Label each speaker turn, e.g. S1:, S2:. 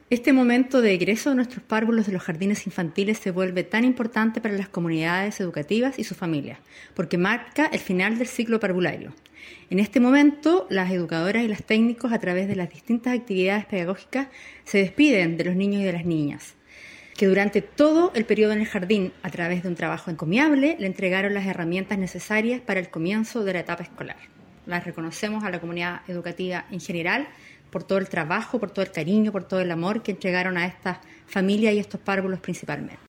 S1: Este momento de egreso de nuestros párvulos de los jardines infantiles se vuelve tan importante para las comunidades educativas y sus familias, porque marca el final del ciclo parvulario. En este momento, las educadoras y los técnicos, a través de las distintas actividades pedagógicas, se despiden de los niños y de las niñas, que durante todo el periodo en el jardín, a través de un trabajo encomiable, le entregaron las herramientas necesarias para el comienzo de la etapa escolar. Las reconocemos a la comunidad educativa en general por todo el trabajo, por todo el cariño, por todo el amor que entregaron a estas familias y estos párvulos principalmente.